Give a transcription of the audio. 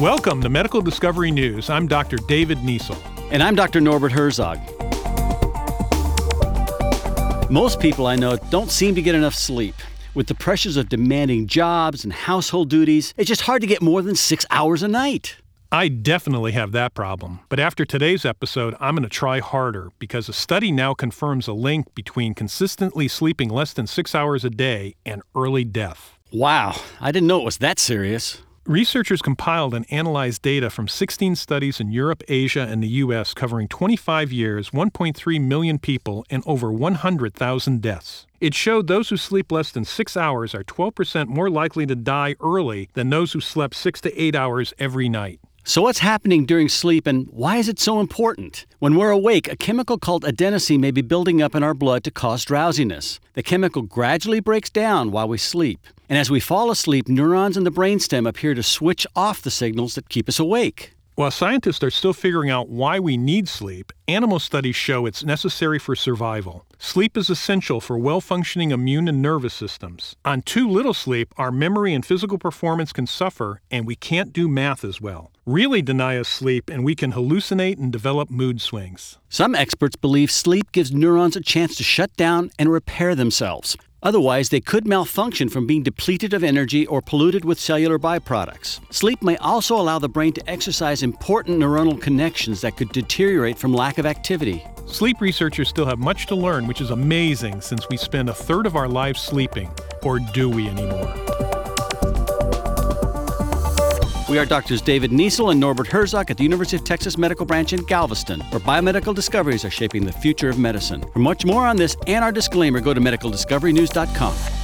Welcome to Medical Discovery News. I'm Dr. David Niesel. And I'm Dr. Norbert Herzog. Most people I know don't seem to get enough sleep. With the pressures of demanding jobs and household duties, it's just hard to get more than 6 hours a night. I definitely have that problem. But after today's episode, I'm going to try harder because a study now confirms a link between consistently sleeping less than 6 hours a day and early death. Wow, I didn't know it was that serious. Researchers compiled and analyzed data from 16 studies in Europe, Asia, and the U.S. covering 25 years, 1.3 million people, and over 100,000 deaths. It showed those who sleep less than 6 hours are 12% more likely to die early than those who slept 6 to 8 hours every night. So what's happening during sleep and why is it so important? When we're awake, a chemical called adenosine may be building up in our blood to cause drowsiness. The chemical gradually breaks down while we sleep. And as we fall asleep, neurons in the brainstem appear to switch off the signals that keep us awake. While scientists are still figuring out why we need sleep, animal studies show it's necessary for survival. Sleep is essential for well-functioning immune and nervous systems. On too little sleep, our memory and physical performance can suffer, and we can't do math as well. Really deny us sleep, and we can hallucinate and develop mood swings. Some experts believe sleep gives neurons a chance to shut down and repair themselves. Otherwise, they could malfunction from being depleted of energy or polluted with cellular byproducts. Sleep may also allow the brain to exercise important neuronal connections that could deteriorate from lack of activity. Sleep researchers still have much to learn, which is amazing since we spend a third of our lives sleeping. Or do we anymore? We are Drs. David Niesel and Norbert Herzog at the University of Texas Medical Branch in Galveston, where biomedical discoveries are shaping the future of medicine. For much more on this and our disclaimer, go to medicaldiscoverynews.com.